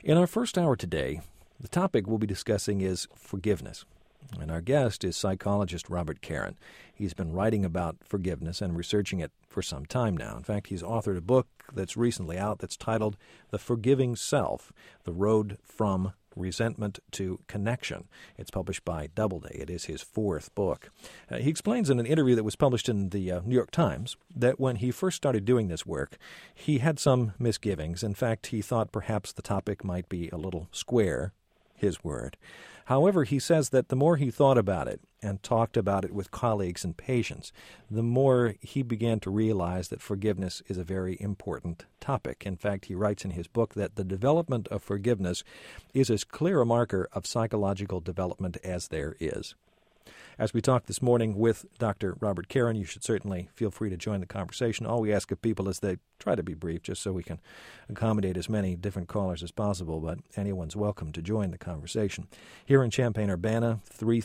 In our first hour today, the topic we'll be discussing is forgiveness. And our guest is psychologist Robert Caron. He's been writing about forgiveness and researching it for some time now. In fact, he's authored a book that's recently out that's titled The Forgiving Self, The Road from Resentment to Connection. It's published by Doubleday. It is his fourth book. He explains in an interview that was published in the New York Times that when he first started doing this work, he had some misgivings. In fact, he thought perhaps the topic might be a little square, his word. However, he says that the more he thought about it and talked about it with colleagues and patients, the more he began to realize that forgiveness is a very important topic. In fact, he writes in his book that the development of forgiveness is as clear a marker of psychological development as there is. As we talk this morning with Dr. Robert Caron, you should certainly feel free to join the conversation. All we ask of people is they try to be brief just so we can accommodate as many different callers as possible, but anyone's welcome to join the conversation. Here in Champaign-Urbana,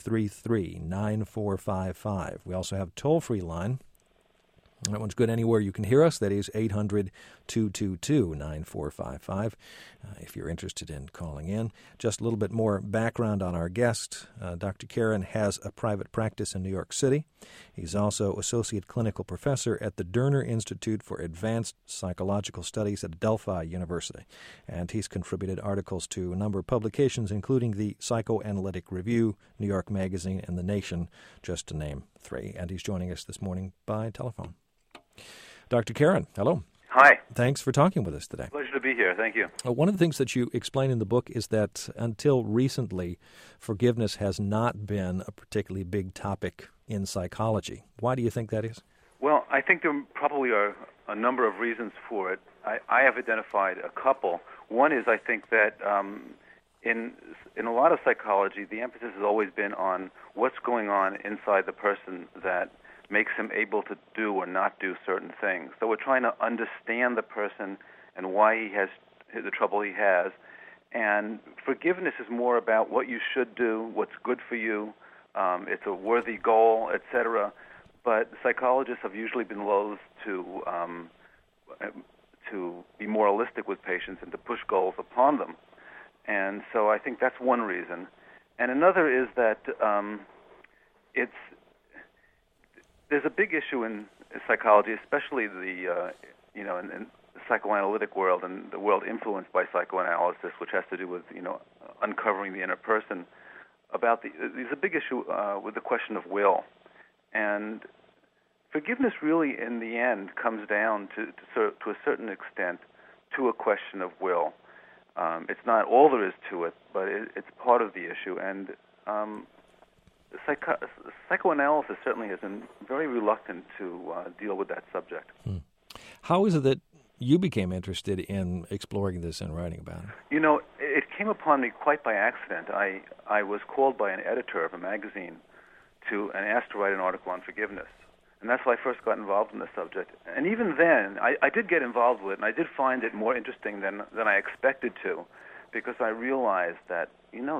333-9455. We also have a toll-free line. That one's good anywhere you can hear us. That is 800-222-9455 if you're interested in calling in. Just a little bit more background on our guest. Dr. Caron has a private practice in New York City. He's also associate clinical professor at the Derner Institute for Advanced Psychological Studies at Delphi University. And he's contributed articles to a number of publications, including the Psychoanalytic Review, New York Magazine, and The Nation, just to name three. And he's joining us this morning by telephone. Dr. Caron, hello. Hi. Thanks for talking with us today. Pleasure to be here. Thank you. One of the things that you explain in the book is that until recently, forgiveness has not been a particularly big topic in psychology. Why do you think that is? Well, I think there probably are a number of reasons for it. I have identified a couple. One is I think that in a lot of psychology, the emphasis has always been on what's going on inside the person that makes him able to do or not do certain things. So we're trying to understand the person and why he has the trouble he has. And forgiveness is more about what you should do, what's good for you. It's a worthy goal, etc. But psychologists have usually been loath to be moralistic with patients and to push goals upon them. And so I think that's one reason. And another is that there's a big issue in psychology, especially in the psychoanalytic world and the world influenced by psychoanalysis, which has to do with uncovering the inner person. There's a big issue with the question of will, and forgiveness really, in the end, comes down to a certain extent to a question of will. It's not all there is to it, but it's part of the issue, and psychoanalysis certainly has been very reluctant to deal with that subject. How is it that you became interested in exploring this and writing about it? It came upon me quite by accident. I was called by an editor of a magazine and asked to write an article on forgiveness. And that's why I first got involved in the subject. And even then, I did get involved with it, and I did find it more interesting than I expected to, because I realized that,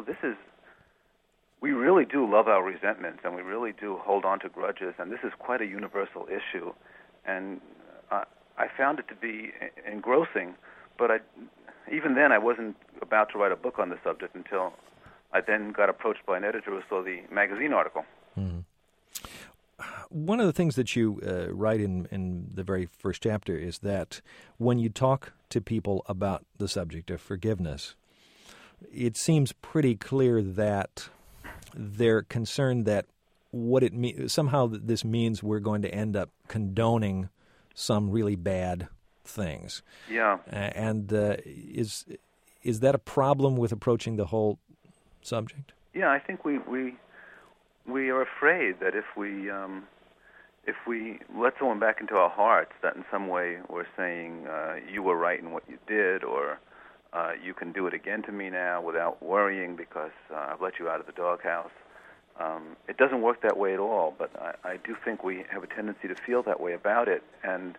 we really do love our resentments, and we really do hold on to grudges, and this is quite a universal issue. And I found it to be engrossing, but even then I wasn't about to write a book on the subject until I then got approached by an editor who saw the magazine article. Mm-hmm. One of the things that you write in the very first chapter is that when you talk to people about the subject of forgiveness, it seems pretty clear that they're concerned that somehow this means we're going to end up condoning some really bad things. Yeah. And is that a problem with approaching the whole subject? Yeah, I think we are afraid that if we let someone back into our hearts, that in some way we're saying you were right in what you did, or you can do it again to me now without worrying because I've let you out of the doghouse. It doesn't work that way at all, but I do think we have a tendency to feel that way about it, and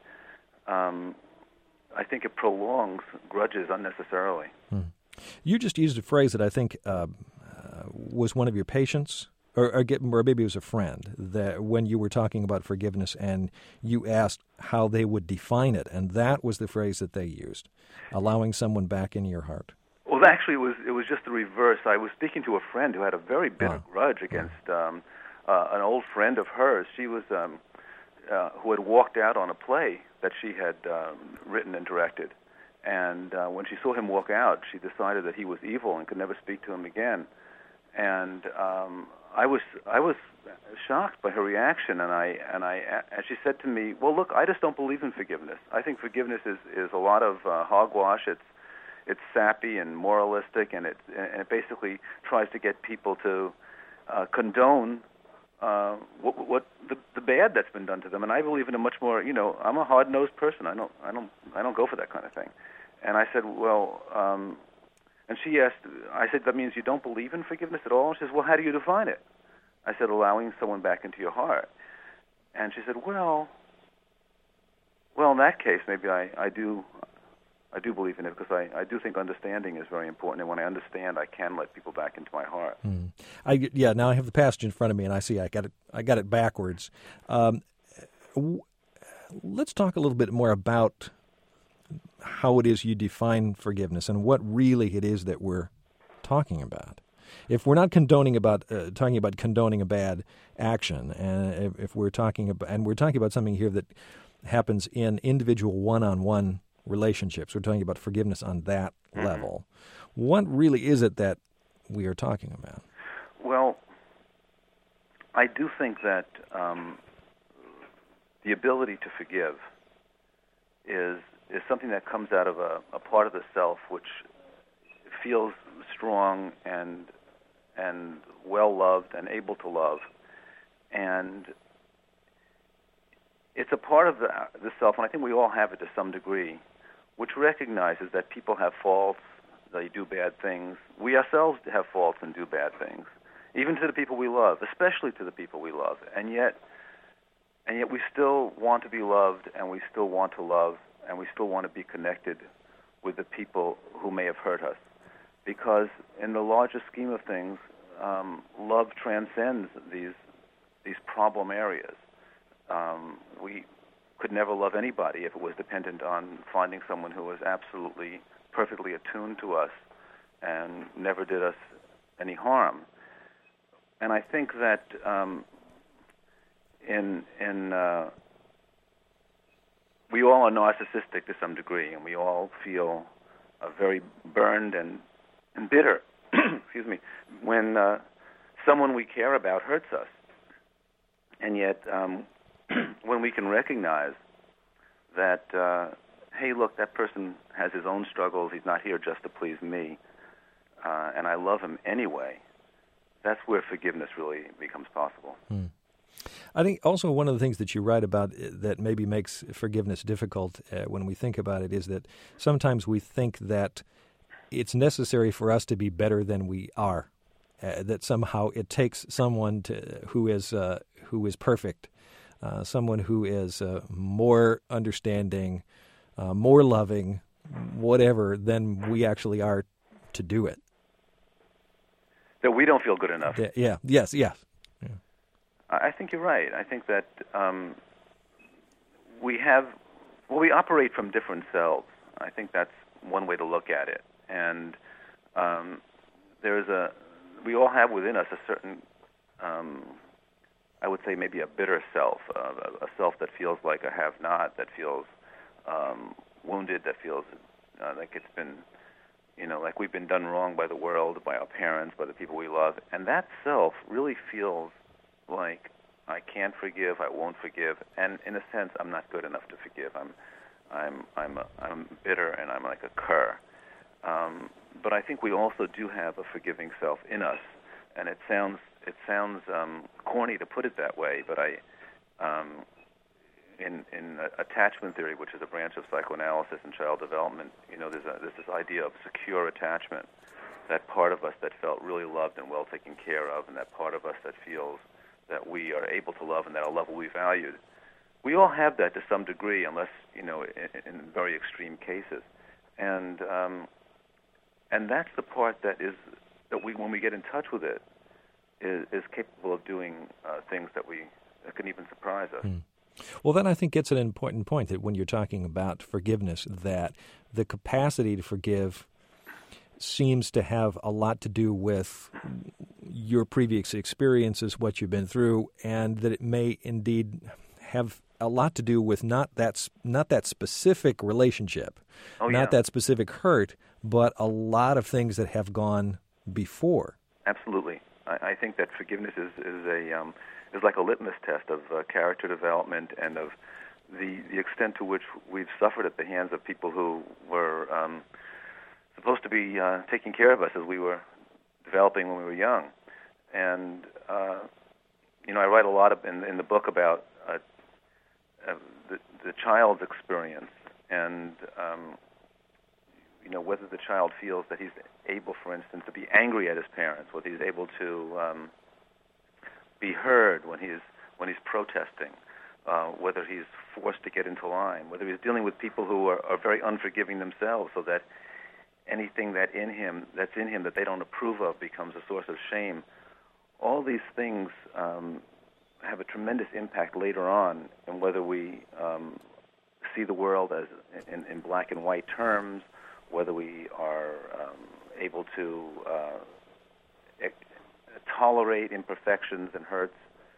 I think it prolongs grudges unnecessarily. You just used a phrase that I think was one of your patients, or maybe it was a friend, that when you were talking about forgiveness and you asked how they would define it, and that was the phrase that they used, allowing someone back in your heart. Well, actually, it was just the reverse. I was speaking to a friend who had a very bitter grudge against an old friend of hers. She was who had walked out on a play that she had written and directed, and when she saw him walk out, she decided that he was evil and could never speak to him again. And I was shocked by her reaction, and she said to me, "Well, look, I just don't believe in forgiveness. I think forgiveness is a lot of hogwash. It's sappy and moralistic, and it basically tries to get people to condone what the bad that's been done to them. And I believe in a much more, I'm a hard-nosed person. I don't go for that kind of thing." And I said, "Well," and she asked, I said, "That means you don't believe in forgiveness at all?" And she says, "Well, how do you define it?" I said, "Allowing someone back into your heart." And she said, well, in that case, maybe I do believe in it, because I do think understanding is very important, and when I understand, I can let people back into my heart. Now I have the passage in front of me, and I see I got it backwards. Let's talk a little bit more about how it is you define forgiveness and what really it is that we're talking about. If we're not talking about condoning a bad action, and if we're talking about something here that happens in individual one-on-one relationships, we're talking about forgiveness on that level. What really is it that we are talking about? Well, I do think that the ability to forgive is something that comes out of a part of the self which feels strong and well loved and able to love, and it's a part of the self, and I think we all have it to some degree, which recognizes that people have faults, they do bad things. We ourselves have faults and do bad things, even to the people we love, especially to the people we love, and yet we still want to be loved, and we still want to love, and we still want to be connected with the people who may have hurt us. Because in the larger scheme of things, love transcends these problem areas. We could never love anybody if it was dependent on finding someone who was absolutely perfectly attuned to us and never did us any harm. And I think that we all are narcissistic to some degree, and we all feel very burned and bitter, excuse me, when someone we care about hurts us. And yet, when we can recognize that, hey, look, that person has his own struggles, he's not here just to please me, and I love him anyway, that's where forgiveness really becomes possible. I think also one of the things that you write about that maybe makes forgiveness difficult when we think about it is that sometimes we think that it's necessary for us to be better than we are, that somehow it takes someone who is perfect, someone who is more understanding, more loving, whatever, than we actually are to do it. That we don't feel good enough. Yes. I think you're right. I think that we operate from different selves. I think that's one way to look at it. And we all have within us a certain, I would say maybe a bitter self, a self that feels like a have-not, that feels wounded, that feels like it's been, like we've been done wrong by the world, by our parents, by the people we love. And that self really feels like I can't forgive, I won't forgive, and in a sense, I'm not good enough to forgive. I'm bitter, and I'm like a cur. But I think we also do have a forgiving self in us, and it sounds corny to put it that way, but in attachment theory, which is a branch of psychoanalysis and child development, there's this idea of secure attachment. That part of us that felt really loved and well taken care of, and that part of us that feels that we are able to love and that our love will be valued. We all have that to some degree, unless in very extreme cases, and that's the part that we, when we get in touch with it, is capable of doing things that can even surprise us. Well, that I think gets an important point, that when you're talking about forgiveness, that the capacity to forgive seems to have a lot to do with your previous experiences, what you've been through, and that it may indeed have a lot to do with not that specific relationship, that specific hurt, but a lot of things that have gone before. Absolutely. I think that forgiveness is like a litmus test of character development and of the extent to which we've suffered at the hands of people who were supposed to be taking care of us as we were developing when we were young. And I write a lot in the book about the child's experience, and whether the child feels that he's able, for instance, to be angry at his parents, whether he's able to be heard when he's protesting, whether he's forced to get into line, whether he's dealing with people who are very unforgiving themselves, so that anything that's in him that they don't approve of becomes a source of shame. All these things have a tremendous impact later on in whether we see the world as in black and white terms, whether we are able to tolerate imperfections and hurts.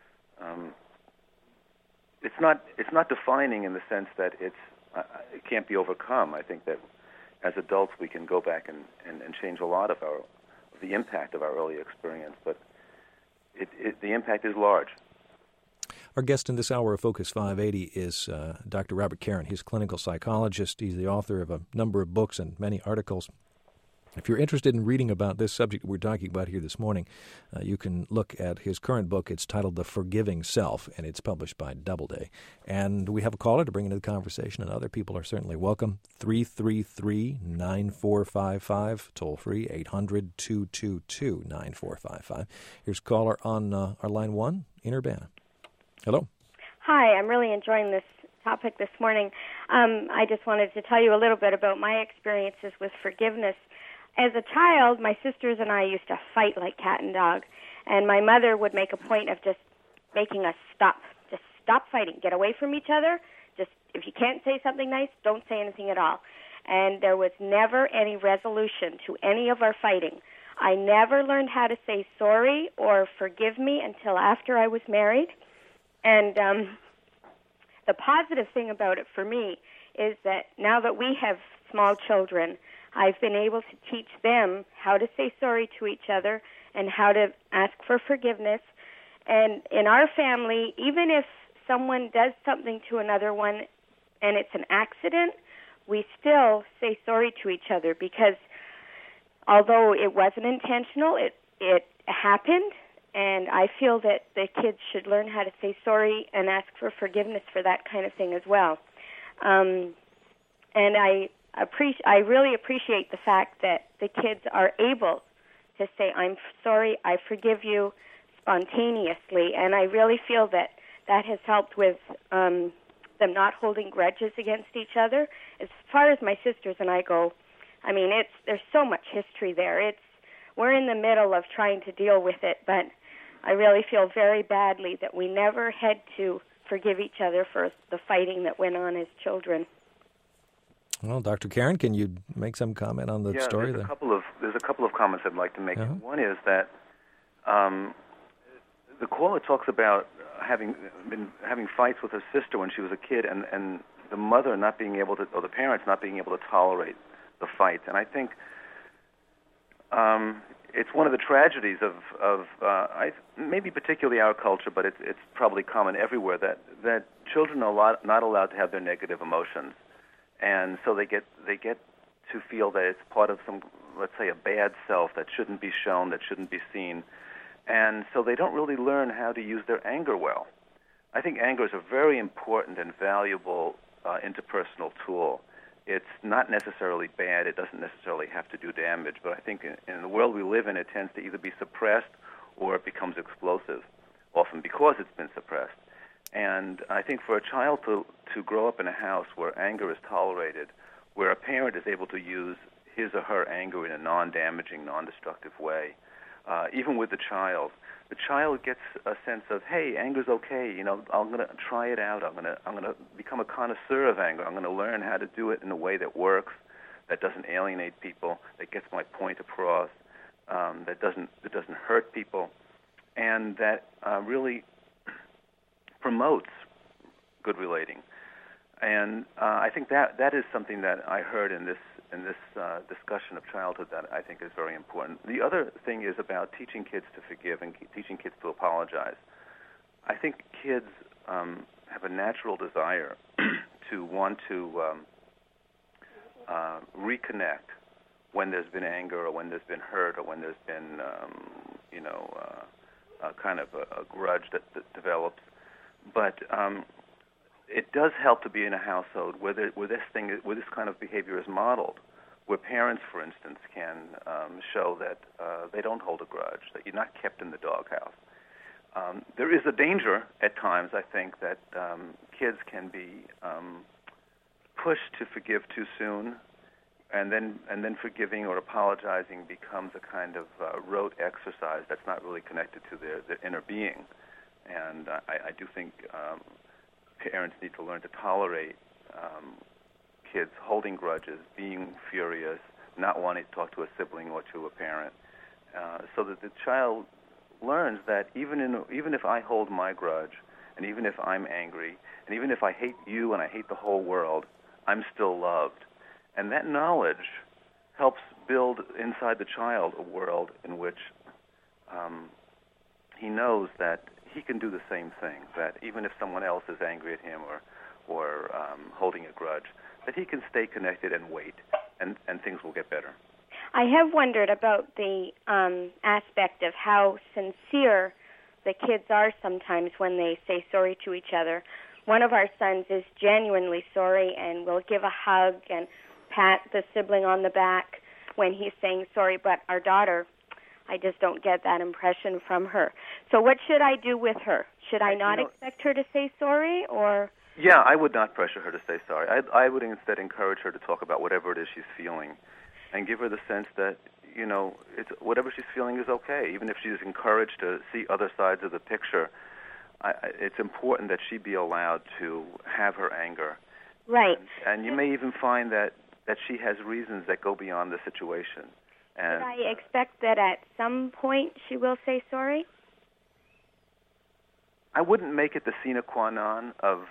It's not defining in the sense that it can't be overcome. I think that as adults we can go back and change a lot of the impact of our early experience, but the impact is large. Our guest in this hour of Focus 580 is Dr. Robert Caron. He's a clinical psychologist. He's the author of a number of books and many articles. If you're interested in reading about this subject we're talking about here this morning, you can look at his current book. It's titled The Forgiving Self, and it's published by Doubleday. And we have a caller to bring into the conversation, and other people are certainly welcome. 333-9455, toll free, 800-222-9455. Here's a caller on our line 1 in Urbana. Hello. Hi, I'm really enjoying this topic this morning. I just wanted to tell you a little bit about my experiences with forgiveness. As a child, my sisters and I used to fight like cat and dog, and my mother would make a point of just making us stop. Just stop fighting. Get away from each other. Just, if you can't say something nice, don't say anything at all. And there was never any resolution to any of our fighting. I never learned how to say sorry or forgive me until after I was married. And the positive thing about it for me is that now that we have small children, I've been able to teach them how to say sorry to each other and how to ask for forgiveness. And in our family, even if someone does something to another one and it's an accident, we still say sorry to each other, because although it wasn't intentional, it happened. And I feel that the kids should learn how to say sorry and ask for forgiveness for that kind of thing as well. And I really appreciate the fact that the kids are able to say, I'm sorry, I forgive you, spontaneously. And I really feel that has helped with them not holding grudges against each other. As far as my sisters and I go, I mean, there's so much history there. We're in the middle of trying to deal with it, but I really feel very badly that we never had to forgive each other for the fighting that went on as children. Well, Dr. Caron, can you make some comment on the story? There's a couple of comments I'd like to make. Uh-huh. One is that the caller talks about having fights with her sister when she was a kid, and the mother not being able to, or the parents not being able to tolerate the fight. And I think it's one of the tragedies of maybe particularly our culture, but it's probably common everywhere, that children are not allowed to have their negative emotions, and so they get to feel that it's part of some, let's say, a bad self that shouldn't be shown, that shouldn't be seen, and so they don't really learn how to use their anger well. I think anger is a very important and valuable interpersonal tool. It's not necessarily bad. It doesn't necessarily have to do damage. But I think in the world we live in, it tends to either be suppressed or it becomes explosive, often because it's been suppressed. And I think for a child to grow up in a house where anger is tolerated, where a parent is able to use his or her anger in a non-damaging, non-destructive way, even with the child gets a sense of, hey, anger's okay. You know, I'm going to try it out. I'm going to become a connoisseur of anger. I'm going to learn how to do it in a way that works, that doesn't alienate people, that gets my point across, that doesn't hurt people, and that really promotes good relating. And I think that is something that I heard in this discussion of childhood that I think is very important. The other thing is about teaching kids to forgive and teaching kids to apologize. I think kids have a natural desire to want to reconnect when there's been anger or when there's been hurt or when there's been kind of a grudge that develops. But it does help to be in a household where this kind of behavior is modeled, where parents, for instance, can show that they don't hold a grudge, that you're not kept in the doghouse. There is a danger at times, I think, that kids can be pushed to forgive too soon, and then forgiving or apologizing becomes a kind of rote exercise that's not really connected to their inner being. And I do think parents need to learn to tolerate kids holding grudges, being furious, not wanting to talk to a sibling or to a parent, so that the child learns that even if I hold my grudge, and even if I'm angry, and even if I hate you and I hate the whole world, I'm still loved. And that knowledge helps build inside the child a world in which he knows that he can do the same thing, that even if someone else is angry at him or holding a grudge, that he can stay connected and wait, and things will get better. I have wondered about the aspect of how sincere the kids are sometimes when they say sorry to each other. One of our sons is genuinely sorry and will give a hug and pat the sibling on the back when he's saying sorry, but our daughter, I just don't get that impression from her. So what should I do with her? Should I not expect her to say sorry, or? Yeah, I would not pressure her to say sorry. I would instead encourage her to talk about whatever it is she's feeling and give her the sense that, whatever she's feeling is okay. Even if she's encouraged to see other sides of the picture, it's important that she be allowed to have her anger. Right. And you may even find that she has reasons that go beyond the situation. And should I expect that at some point she will say sorry? I wouldn't make it the sine qua non of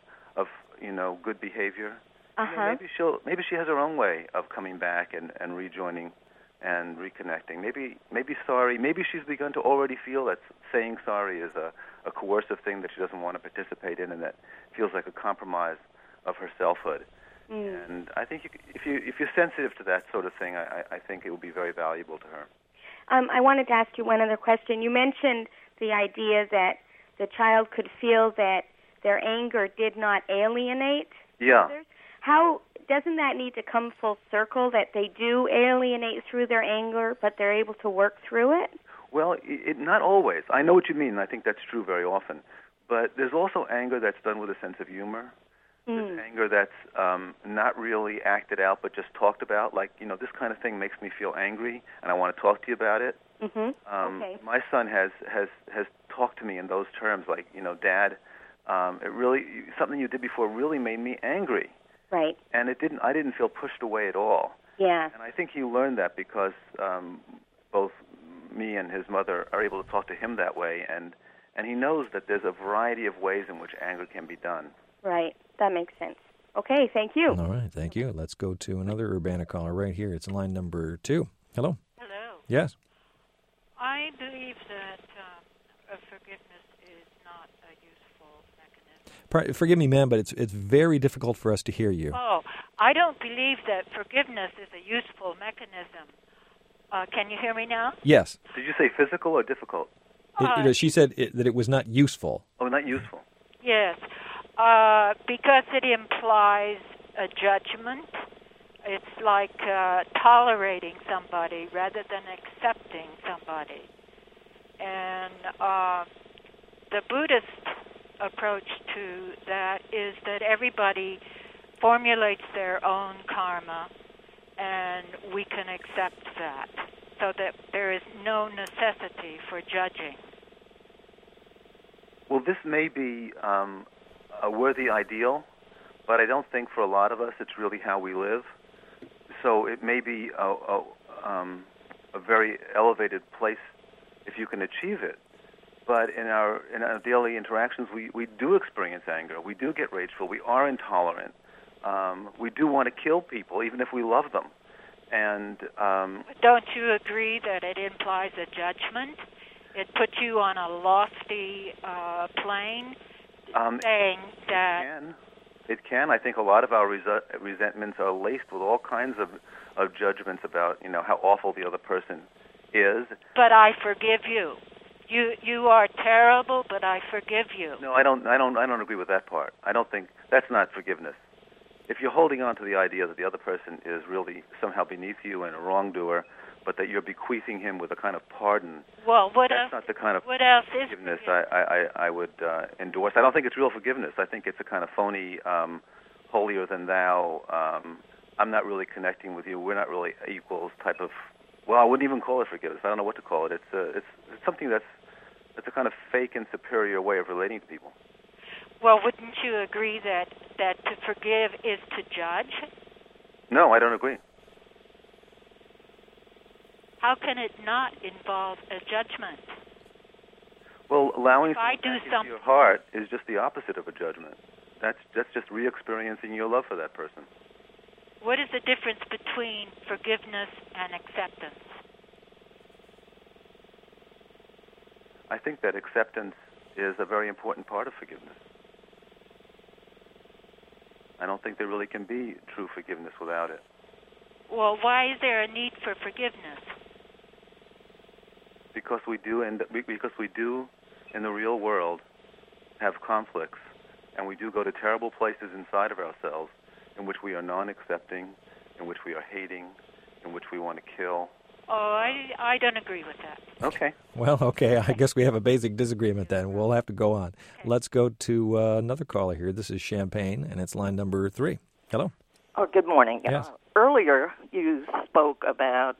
good behavior. Uh-huh. Maybe she has her own way of coming back and rejoining and reconnecting. Maybe sorry. Maybe she's begun to already feel that saying sorry is a coercive thing that she doesn't want to participate in, and that feels like a compromise of her selfhood. And I think if you're sensitive to that sort of thing, I think it will be very valuable to her. I wanted to ask you one other question. You mentioned the idea that the child could feel that their anger did not alienate others. How doesn't that need to come full circle, that they do alienate through their anger, but they're able to work through it? Well, not always. I know what you mean, and I think that's true very often. But there's also anger that's done with a sense of humor. There's anger that's not really acted out but just talked about, like, this kind of thing makes me feel angry, and I want to talk to you about it. Okay. My son has talked to me in those terms, like, Dad, it really, something you did before really made me angry. Right. And I didn't feel pushed away at all. Yeah. And I think he learned that because both me and his mother are able to talk to him that way, and he knows that there's a variety of ways in which anger can be done. Right. That makes sense. Okay, thank you. All right, thank you. Let's go to another Urbana caller right here. It's line number 2. Hello? Hello. Yes? I believe that forgiveness is not a useful mechanism. Forgive me, ma'am, but it's very difficult for us to hear you. Oh, I don't believe that forgiveness is a useful mechanism. Can you hear me now? Yes. Did you say physical or difficult? She said that it was not useful. Oh, not useful. Yes, because it implies a judgment. It's like tolerating somebody rather than accepting somebody. And the Buddhist approach to that is that everybody formulates their own karma, and we can accept that, so that there is no necessity for judging. Well, this may be a worthy ideal, but I don't think for a lot of us it's really how we live. so it may be a very elevated place if you can achieve it. But in our daily interactions, we do experience anger. We do get rageful. We are intolerant. We do want to kill people, even if we love them. And don't you agree that it implies a judgment? It puts you on a lofty plane, saying that it can. I think a lot of our resentments are laced with all kinds of judgments about how awful the other person is. But I forgive you. You are terrible, but I forgive you. No, I don't agree with that part. I don't think that's not forgiveness. If you're holding on to the idea that the other person is really somehow beneath you and a wrongdoer, but that you're bequeathing him with a kind of pardon, that's not the kind of forgiveness I would endorse. I don't think it's real forgiveness. I think it's a kind of phony, holier than thou. I'm not really connecting with you. We're not really equals type of. Well, I wouldn't even call it forgiveness. I don't know what to call it. It's something that's a kind of fake and superior way of relating to people. Well, wouldn't you agree that to forgive is to judge? No, I don't agree. How can it not involve a judgment? Well, allowing something into your heart is just the opposite of a judgment. That's just re-experiencing your love for that person. What is the difference between forgiveness and acceptance? I think that acceptance is a very important part of forgiveness. I don't think there really can be true forgiveness without it. Well, why is there a need for forgiveness? Because we do in the real world have conflicts, and we do go to terrible places inside of ourselves in which we are non-accepting, in which we are hating, in which we want to kill. Oh, I don't agree with that. Okay. Well, okay. I guess we have a basic disagreement then. We'll have to go on. Okay. Let's go to another caller here. This is Champaign, and it's line number 3. Hello. Oh, good morning. Yes. Earlier, you spoke about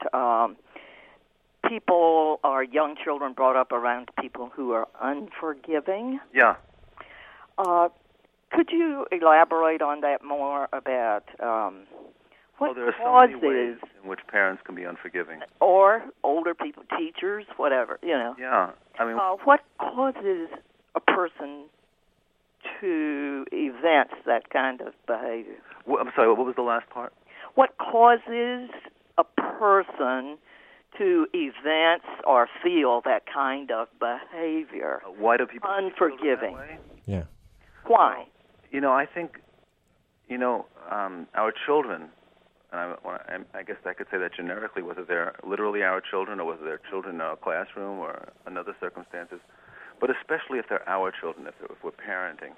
people or young children brought up around people who are unforgiving. Yeah. Could you elaborate on that more about what there are causes, so many ways in which parents can be unforgiving, or older people, teachers, whatever, Yeah, I mean, what causes a person to evince that kind of behavior? I'm sorry. What was the last part? What causes a person to evince or feel that kind of behavior? Why do people unforgiving? feel that way? Yeah. Why? I think, our children, and I guess I could say that generically, whether they're literally our children or whether they're children in our classroom or in other circumstances, but especially if they're our children, if we're parenting,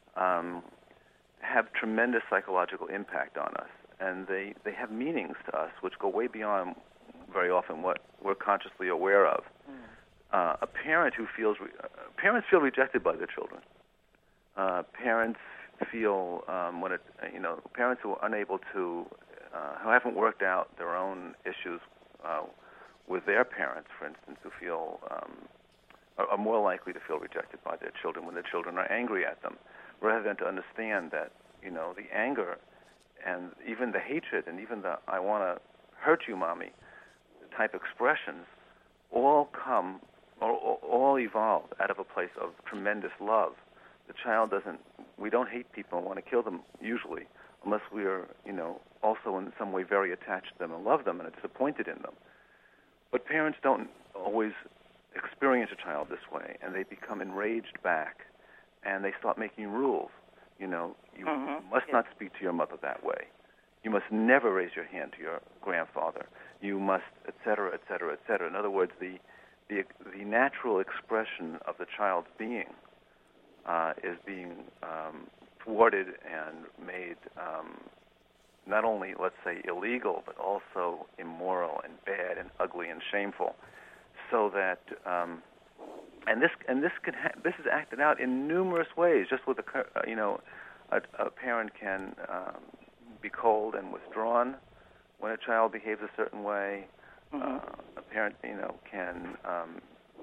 have tremendous psychological impact on us. And they have meanings to us which go way beyond, very often, what we're consciously aware of. A parent who parents feel rejected by their children. Parents feel parents who are unable to, who haven't worked out their own issues with their parents, for instance, who feel are more likely to feel rejected by their children when their children are angry at them, rather than to understand that the anger and even the hatred and even the "I want to hurt you, mommy" type expressions all come or all evolve out of a place of tremendous love. The child we don't hate people and want to kill them usually, unless we are, also in some way very attached to them and love them and are disappointed in them. But parents don't always experience a child this way, and they become enraged back, and they start making rules. You must not speak to your mother that way. You must never raise your hand to your grandfather. You must, et cetera, et cetera, et cetera. In other words, the natural expression of the child's being is being thwarted and made not only, let's say, illegal, but also immoral and bad and ugly and shameful. So that this is acted out in numerous ways. Just with a parent can be cold and withdrawn when a child behaves a certain way. A parent, can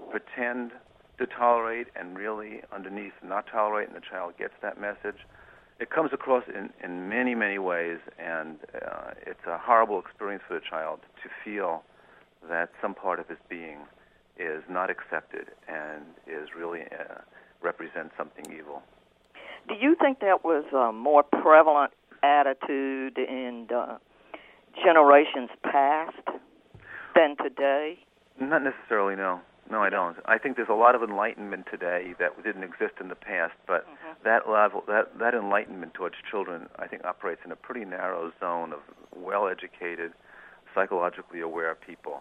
pretend to tolerate and really underneath not tolerate, and the child gets that message. it comes across in many, many ways, and it's a horrible experience for the child to feel that some part of his being is not accepted and is really represents something evil. Do you think that was a more prevalent attitude in generations past than today? Not necessarily, no. No, I don't. I think there's a lot of enlightenment today that didn't exist in the past, but that level, that enlightenment towards children, I think, operates in a pretty narrow zone of well-educated, psychologically aware people.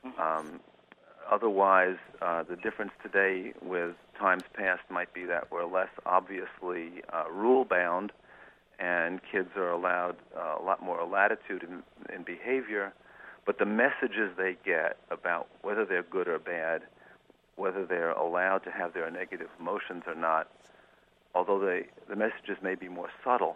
Otherwise, the difference today with times past might be that we're less obviously rule-bound, and kids are allowed a lot more latitude in behavior, but the messages they get about whether they're good or bad, whether they're allowed to have their negative emotions or not, although the messages may be more subtle,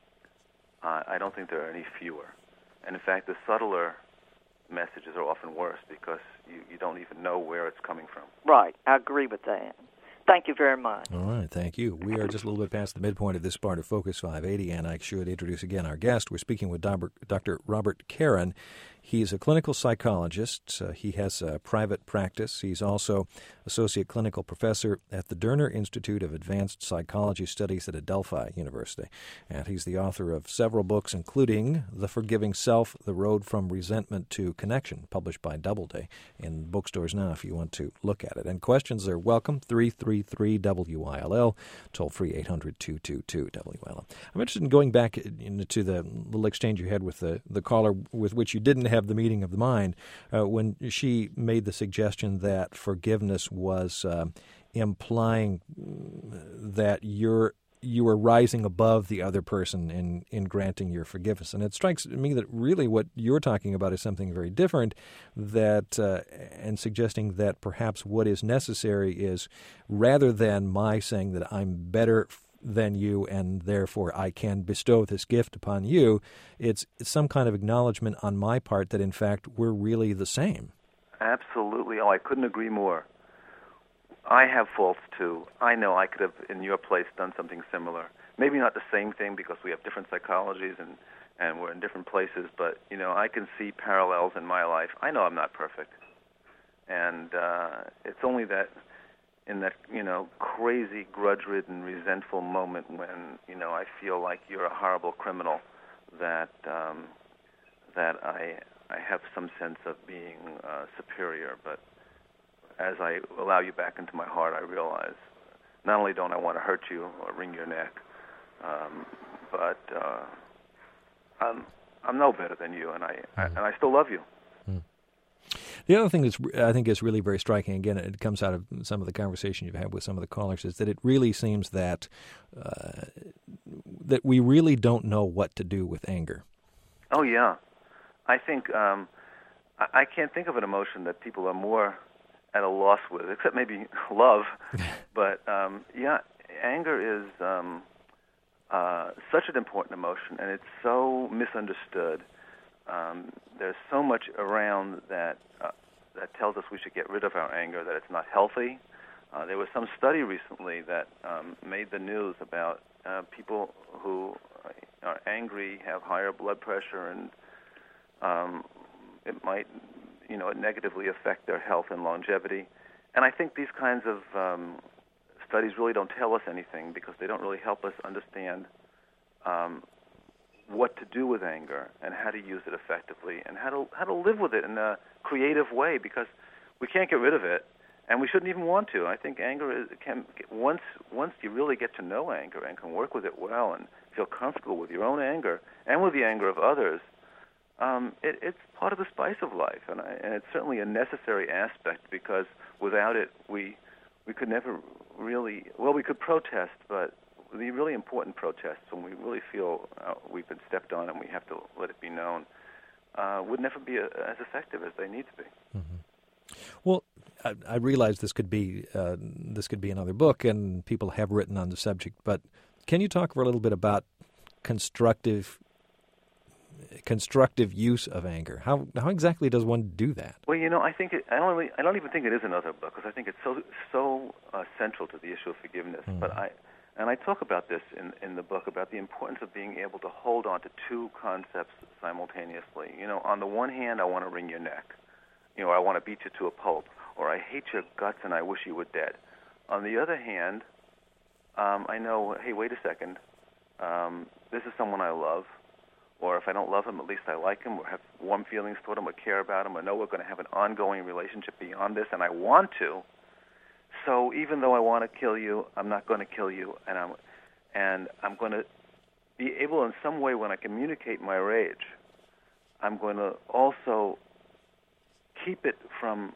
I don't think there are any fewer. And in fact, the subtler messages are often worse because you don't even know where it's coming from. Right. I agree with that. Thank you very much. All right, thank you. We are just a little bit past the midpoint of this part of Focus 580, and I should introduce again our guest. We're speaking with Dr. Robert Caron. He's a clinical psychologist. He has a private practice. He's also associate clinical professor at the Derner Institute of Advanced Psychology Studies at Adelphi University. And he's the author of several books, including The Forgiving Self, The Road from Resentment to Connection, published by Doubleday in bookstores now if you want to look at it. And questions are welcome, 333-WILL, toll-free 800-222-WILL. I'm interested in going back into the little exchange you had with the caller with which you didn't have the meeting of the mind when she made the suggestion that forgiveness was implying that you were rising above the other person in granting your forgiveness. And it strikes me that really what you're talking about is something very different, that and suggesting that perhaps what is necessary is, rather than my saying that I'm better than you and therefore I can bestow this gift upon you, it's some kind of acknowledgement on my part that in fact we're really the same. Absolutely. Oh, I couldn't agree more. I have faults too. I know I could have, in your place, done something similar. Maybe not the same thing because we have different psychologies and we're in different places, but I can see parallels in my life. I know I'm not perfect. And it's only that in that, crazy, grudge-ridden, resentful moment when, I feel like you're a horrible criminal, that I have some sense of being superior. But as I allow you back into my heart, I realize not only don't I want to hurt you or wring your neck, but I'm no better than you, and I still love you. The other thing that I think is really very striking, again, it comes out of some of the conversation you've had with some of the callers, is that it really seems that that we really don't know what to do with anger. Oh, yeah. I think I can't think of an emotion that people are more at a loss with, except maybe love. But, anger is such an important emotion, and it's so misunderstood. There's so much around that tells us we should get rid of our anger, that it's not healthy. There was some study recently that made the news about people who are angry have higher blood pressure, and it might, negatively affect their health and longevity. And I think these kinds of studies really don't tell us anything because they don't really help us understand what to do with anger and how to use it effectively and how to live with it in a creative way, because we can't get rid of it and we shouldn't even want to. I think anger once you really get to know anger and can work with it well and feel comfortable with your own anger and with the anger of others, it's part of the spice of life, and it's certainly a necessary aspect, because without it we could never really, we could protest, but the really important protests, when we really feel we've been stepped on and we have to let it be known, would never be as effective as they need to be. Mm-hmm. Well, I realize this could be another book, and people have written on the subject. But can you talk for a little bit about constructive use of anger? How exactly does one do that? Well, I think I don't even think it is another book, because I think it's so central to the issue of forgiveness. Mm-hmm. But And I talk about this in the book, about the importance of being able to hold on to two concepts simultaneously. On the one hand, I want to wring your neck. I want to beat you to a pulp. Or I hate your guts and I wish you were dead. On the other hand, I know, hey, wait a second, this is someone I love. Or if I don't love him, at least I like him, or have warm feelings toward him, or care about him, or know we're going to have an ongoing relationship beyond this, and I want to. So even though I want to kill you, I'm not going to kill you, and I'm going to be able in some way, when I communicate my rage, I'm going to also keep it from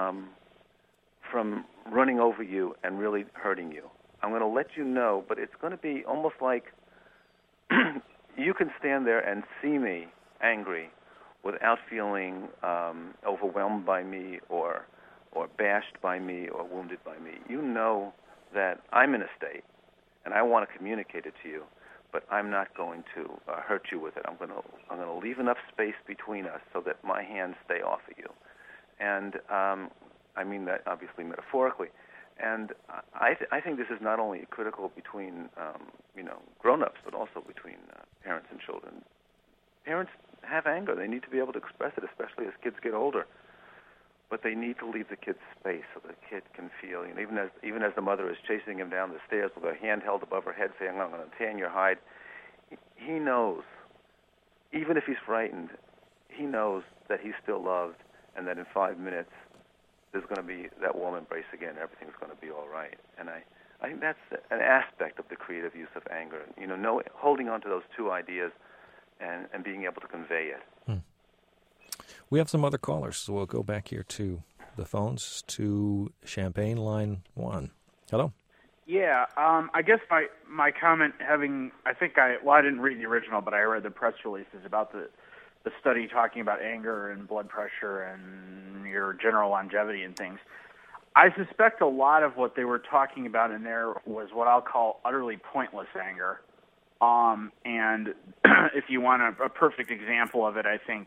running over you and really hurting you. I'm going to let you know, but it's going to be almost like you can stand there and see me angry without feeling overwhelmed by me or bashed by me or wounded by me. You know that I'm in a state, and I want to communicate it to you, but I'm not going to hurt you with it. I'm going to leave enough space between us so that my hands stay off of you. And I mean that obviously metaphorically. And I think this is not only critical between grown-ups, but also between parents and children. Parents have anger; they need to be able to express it, especially as kids get older. But they need to leave the kid space so the kid can feel. Even as the mother is chasing him down the stairs with her hand held above her head, saying, "I'm going to tan your hide," he knows. Even if he's frightened, he knows that he's still loved, and that in 5 minutes there's going to be that warm embrace again. Everything's going to be all right. And I think that's an aspect of the creative use of anger. Holding on to those two ideas and being able to convey it. We have some other callers, so we'll go back here to the phones, to Champaign, line 1. Hello? Yeah, I guess my comment I didn't read the original, but I read the press releases about the study talking about anger and blood pressure and your general longevity and things. I suspect a lot of what they were talking about in there was what I'll call utterly pointless anger. And if you want a perfect example of it, I think,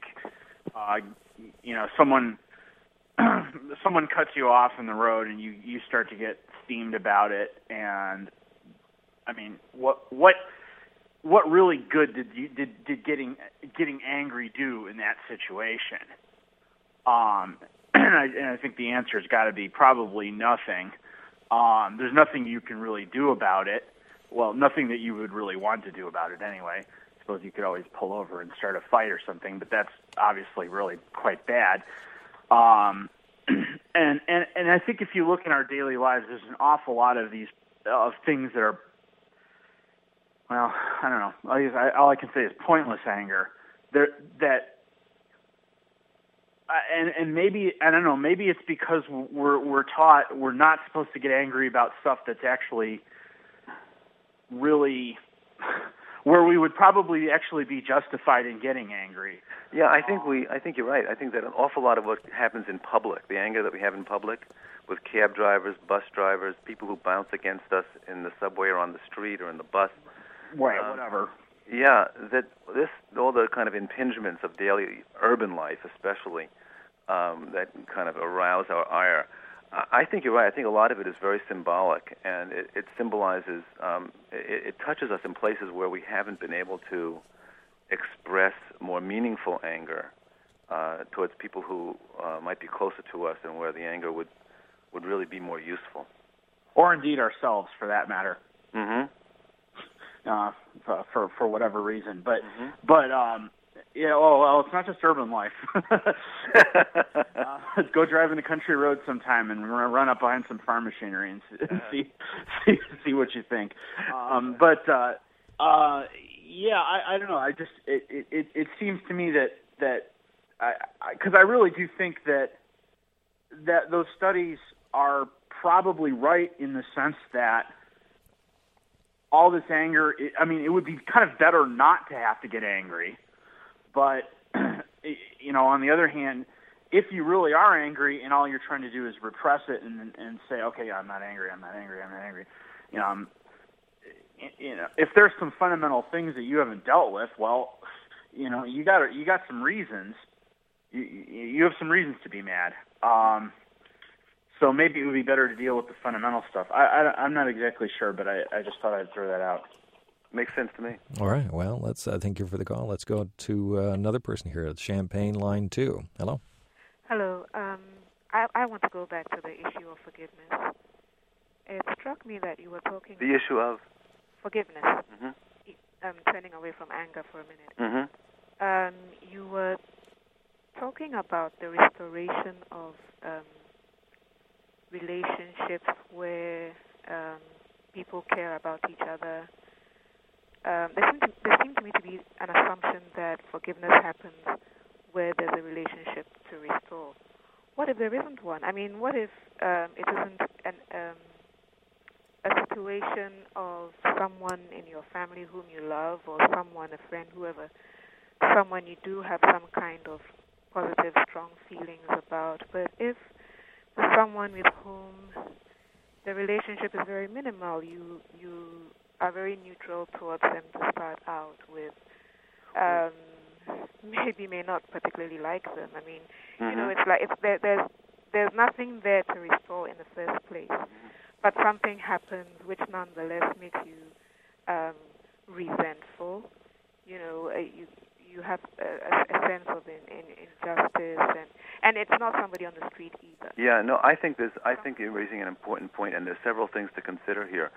someone cuts you off in the road and you start to get steamed about it. And I mean, what really good did getting angry do in that situation? And I think the answer's got to be probably nothing. There's nothing you can really do about it. Well, nothing that you would really want to do about it anyway. I suppose you could always pull over and start a fight or something, but that's obviously really quite bad. And I think if you look in our daily lives, there's an awful lot of these things that are, well, I don't know. All I can say is pointless anger. And maybe, I don't know, maybe it's because we're taught we're not supposed to get angry about stuff that's actually really where we would probably actually be justified in getting angry. Yeah, I think you're right. I think that an awful lot of what happens in public, the anger that we have in public with cab drivers, bus drivers, people who bounce against us in the subway or on the street or in the bus. Right, whatever. Yeah, all the kind of impingements of daily urban life, especially, that kind of arouse our ire. I think you're right. I think a lot of it is very symbolic, and it symbolizes, it touches us in places where we haven't been able to express more meaningful anger towards people who might be closer to us, and where the anger would really be more useful. Or indeed ourselves, for that matter. Mm-hmm. For whatever reason, but it's not just urban life. Go drive in a country road sometime and run up behind some farm machinery and see what you think. I don't know. It seems to me that because I really do think that those studies are probably right in the sense that all this anger, it would be kind of better not to have to get angry. But, on the other hand, if you really are angry and all you're trying to do is repress it and say, okay, I'm not angry, if there's some fundamental things that you haven't dealt with, well, you got some reasons. You have some reasons to be mad. So maybe it would be better to deal with the fundamental stuff. I'm not exactly sure, but I just thought I'd throw that out. Makes sense to me. All right. Well, let's thank you for the call. Let's go to another person here at Champaign, line 2. Hello. Hello. I want to go back to the issue of forgiveness. It struck me that you were talking The issue of forgiveness, turning away from anger for a minute. You were talking about the restoration of relationships where people care about each other. There seems to me to be an assumption that forgiveness happens where there's a relationship to restore. What if there isn't one? I mean, what if it isn't a situation of someone in your family whom you love, or someone, a friend, whoever, someone you do have some kind of positive, strong feelings about, but if someone with whom the relationship is very minimal, you are very neutral towards them to start out with, maybe may not particularly like them. I mean, it's like there's nothing there to restore in the first place, but something happens which nonetheless makes you resentful. You have a sense of injustice, and it's not somebody on the street either. Yeah, no, I think you're raising an important point, and there's several things to consider here.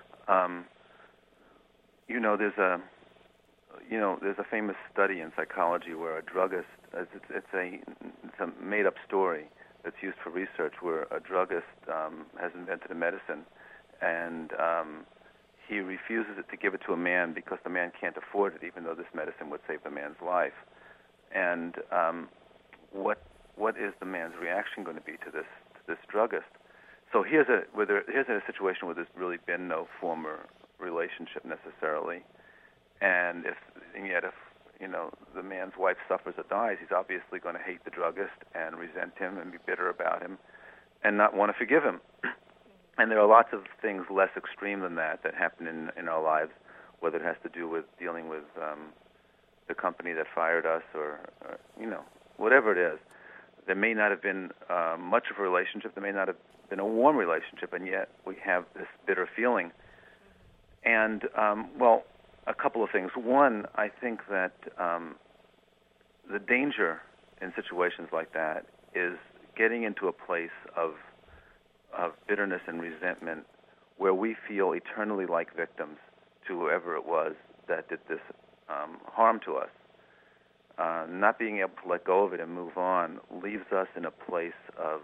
There's a famous study in psychology where a druggist, it's a made-up story that's used for research, where a druggist has invented a medicine, and he refuses to give it to a man because the man can't afford it, even though this medicine would save the man's life. And what is the man's reaction going to be to this druggist? So here's a situation where there's really been no former relationship necessarily, and yet if the man's wife suffers or dies, he's obviously going to hate the druggist and resent him and be bitter about him and not want to forgive him. And there are lots of things less extreme than that happen in our lives, whether it has to do with dealing with the company that fired us or whatever it is. There may not have been much of a relationship. There may not have been a warm relationship, and yet we have this bitter feeling. And, a couple of things. One, I think that the danger in situations like that is getting into a place of bitterness and resentment where we feel eternally like victims to whoever it was that did this harm to us. Not being able to let go of it and move on leaves us in a place of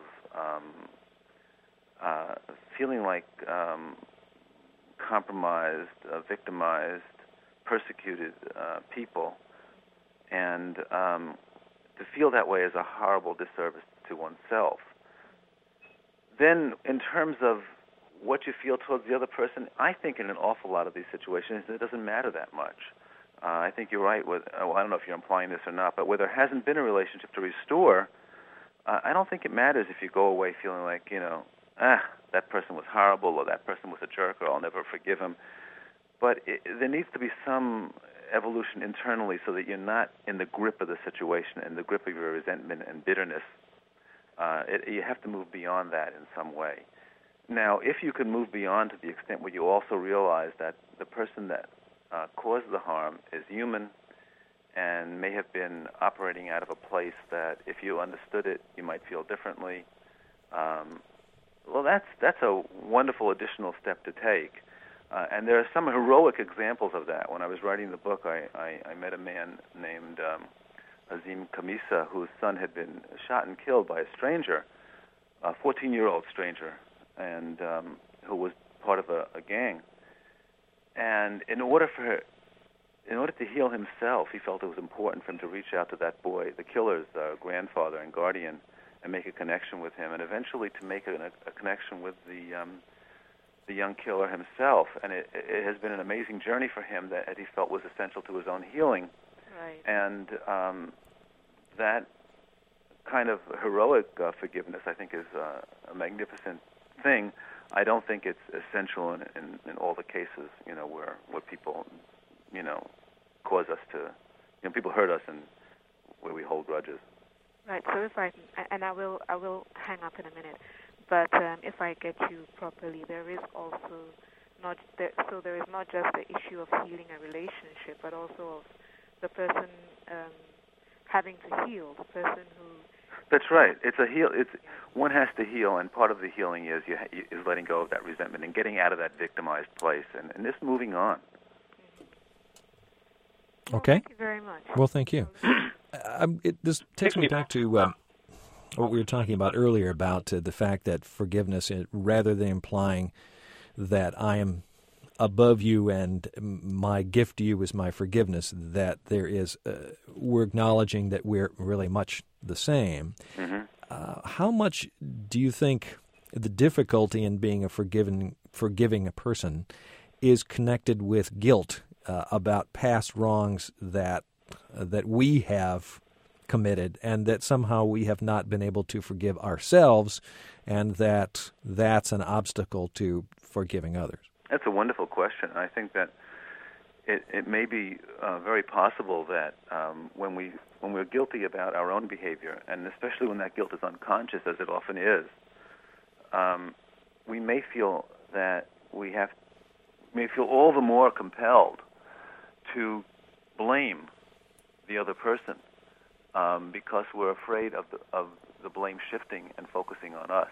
feeling like compromised, victimized, persecuted people, and to feel that way is a horrible disservice to oneself. Then, in terms of what you feel towards the other person, I think in an awful lot of these situations it doesn't matter that much. I think you're right. I don't know if you're implying this or not, but where there hasn't been a relationship to restore, I don't think it matters if you go away feeling like, that person was horrible, or that person was a jerk, or I'll never forgive him. But there needs to be some evolution internally so that you're not in the grip of the situation, in the grip of your resentment and bitterness. You have to move beyond that in some way. Now, if you can move beyond to the extent where you also realize that the person that caused the harm is human and may have been operating out of a place that if you understood it, you might feel differently, that's a wonderful additional step to take. And there are some heroic examples of that. When I was writing the book, I met a man named Azim Kamisa, whose son had been shot and killed by a stranger, a 14-year-old stranger, and who was part of a gang. And in order to heal himself, he felt it was important for him to reach out to that boy, the killer's grandfather and guardian, and make a connection with him, and eventually to make a connection with the young killer himself. And it has been an amazing journey for him that he felt was essential to his own healing. Right. And that kind of heroic forgiveness, I think, is a magnificent thing. I don't think it's essential in all the cases, where people, cause us to, people hurt us and where we hold grudges. Right. So if I will hang up in a minute. But if I get you properly, there is also there is not just the issue of healing a relationship, but also of the person having to heal, the person who. That's right. It's a heal. One has to heal, and part of the healing is letting go of that resentment and getting out of that victimized place, and just moving on. Mm-hmm. Okay. Well, thank you very much. Well, thank you. This takes me back to what we were talking about earlier about the fact that forgiveness, rather than implying that I am above you and my gift to you is my forgiveness, that there is, we're acknowledging that we're really much the same. Mm-hmm. How much do you think the difficulty in being a forgiving a person is connected with guilt about past wrongs that we have committed, and that somehow we have not been able to forgive ourselves, and that's an obstacle to forgiving others? That's a wonderful question. I think that it may be very possible that when we're guilty about our own behavior, and especially when that guilt is unconscious, as it often is, we may feel that we may feel all the more compelled to blame the other person because we're afraid of the blame shifting and focusing on us.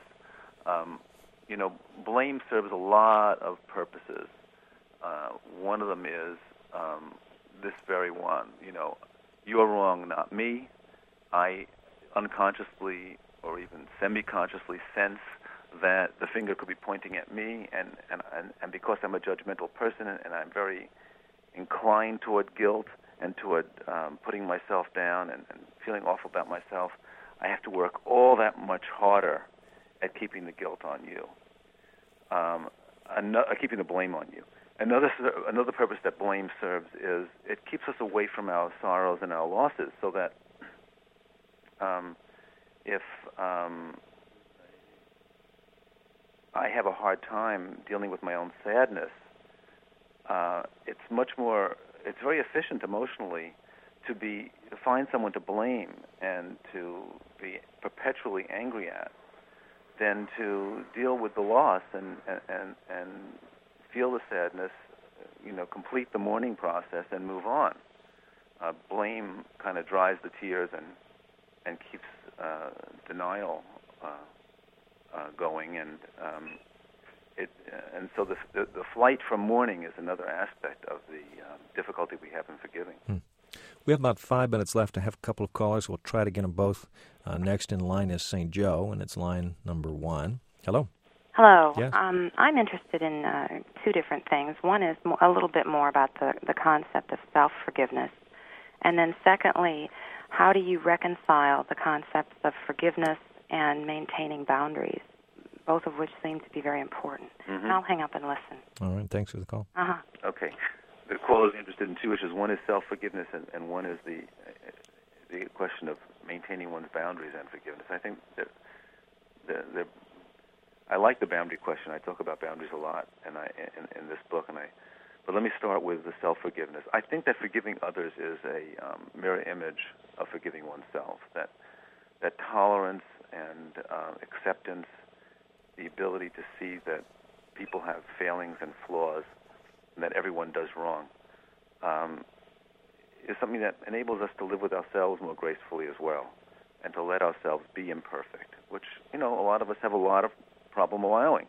Blame serves a lot of purposes. One of them is this very one. You're wrong, not me. I unconsciously or even semi-consciously sense that the finger could be pointing at me, and because I'm a judgmental person and I'm very inclined toward guilt and toward putting myself down and feeling awful about myself, I have to work all that much harder at keeping the guilt on you, keeping the blame on you. Another purpose that blame serves is it keeps us away from our sorrows and our losses, so that if I have a hard time dealing with my own sadness, it's very efficient emotionally to find someone to blame and to be perpetually angry at, than to deal with the loss and feel the sadness, complete the mourning process and move on. Blame kind of dries the tears and keeps denial going, and so the flight from mourning is another aspect of the difficulty we have in forgiving. We have about 5 minutes left. I have a couple of callers. We'll try to get them both. Next in line is St. Joe, and it's line number 1. Hello. Hello. Yes. I'm interested in 2 different things. One is a little bit more about the concept of self-forgiveness. And then secondly, how do you reconcile the concepts of forgiveness and maintaining boundaries, both of which seem to be very important? Mm-hmm. And I'll hang up and listen. All right. Thanks for the call. Uh-huh. Okay. The caller is interested in 2 issues. One is self-forgiveness, and one is the question of maintaining one's boundaries and forgiveness. I think that I like the boundary question. I talk about boundaries a lot, and in this book, but let me start with the self-forgiveness. I think that forgiving others is a mirror image of forgiving oneself. That tolerance and acceptance, the ability to see that people have failings and flaws, and that everyone does wrong, is something that enables us to live with ourselves more gracefully as well, and to let ourselves be imperfect, which, a lot of us have a lot of problem allowing.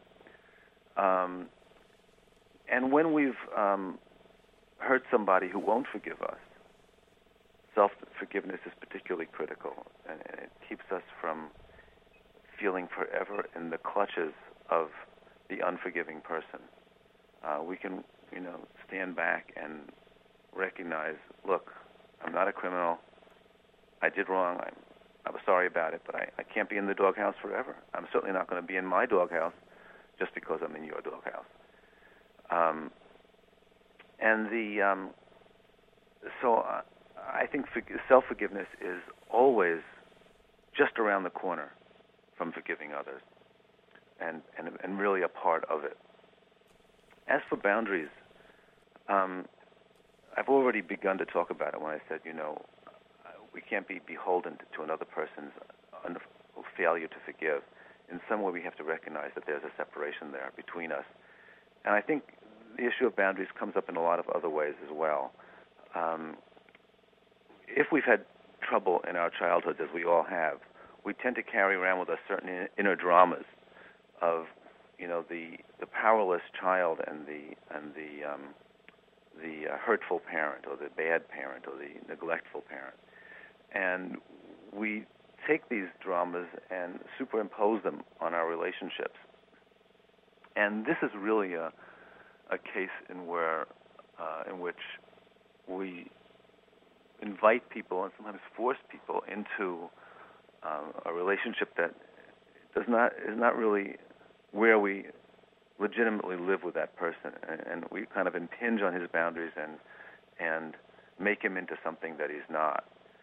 And when we've hurt somebody who won't forgive us, self-forgiveness is particularly critical, and it keeps us from feeling forever in the clutches of the unforgiving person. We can, stand back and recognize, look, I'm not a criminal. I did wrong. I was sorry about it, but I can't be in the doghouse forever. I'm certainly not going to be in my doghouse just because I'm in your doghouse. So I think self-forgiveness is always just around the corner from forgiving others, and really a part of it. As for boundaries, I've already begun to talk about it when I said, we can't be beholden to another person's failure to forgive. in some way we have to recognize that there's a separation there between us. And I think the issue of boundaries comes up in a lot of other ways as well. If we've had trouble in our childhoods, as we all have, we tend to carry around with us certain inner dramas of, the powerless child and the hurtful parent, or the bad parent, or the neglectful parent, and we take these dramas and superimpose them on our relationships. And this is really a case in which we invite people and sometimes force people into a relationship that is not really where we legitimately live with that person, and we kind of impinge on his boundaries and make him into something that he's not.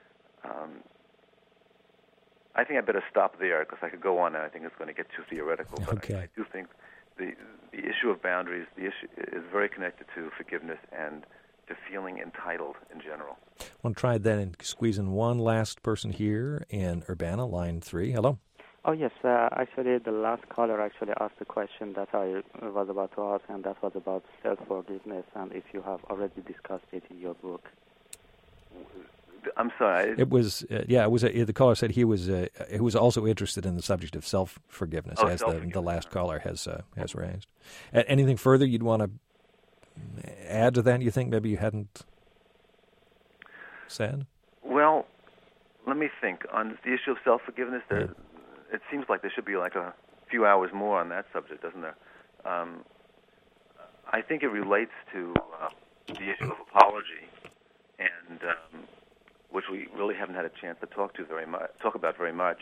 I think I better stop there because I could go on, and I think it's going to get too theoretical. But Okay. I do think the issue of boundaries, the issue is very connected to forgiveness and to feeling entitled in general. I want to try that and squeeze in one last person here in Urbana, line 3. Hello. Oh, yes. Actually, the last caller actually asked the question that I was about to ask, and that was about self-forgiveness, and if you have already discussed it in your book. I'm sorry. It was, the caller said he was also interested in the subject of self-forgiveness, as the last caller has raised. Anything further you'd want to add to that, you think maybe you hadn't said? Well, let me think. On the issue of self-forgiveness, it seems like there should be like a few hours more on that subject, doesn't there? I think it relates to the issue of apology, and which we really haven't had a chance to talk about very much.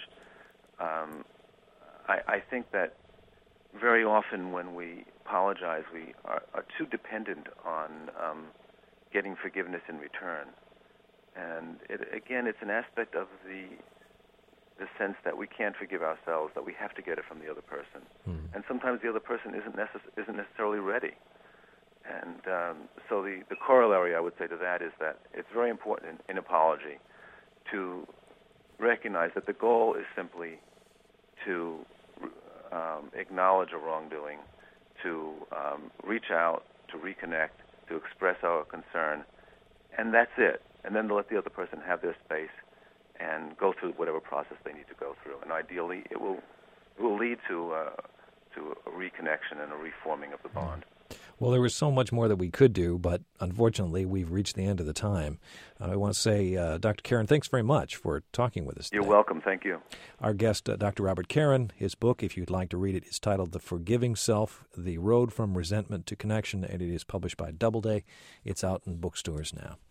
I think that very often when we apologize, we are too dependent on getting forgiveness in return. And it's an aspect of the sense that we can't forgive ourselves, that we have to get it from the other person. And sometimes the other person isn't necessarily ready. And so the corollary, I would say, to that is that it's very important in apology to recognize that the goal is simply to acknowledge a wrongdoing, to reach out, to reconnect, to express our concern, and that's it. And then to let the other person have their space and go through whatever process they need to go through. And ideally, it will lead to a reconnection and a reforming of the bond. Well, there was so much more that we could do, but unfortunately, we've reached the end of the time. I want to say, Dr. Caron, thanks very much for talking with us today. You're welcome. Thank you. Our guest, Dr. Robert Caron, his book, if you'd like to read it, is titled The Forgiving Self, The Road from Resentment to Connection, and it is published by Doubleday. It's out in bookstores now.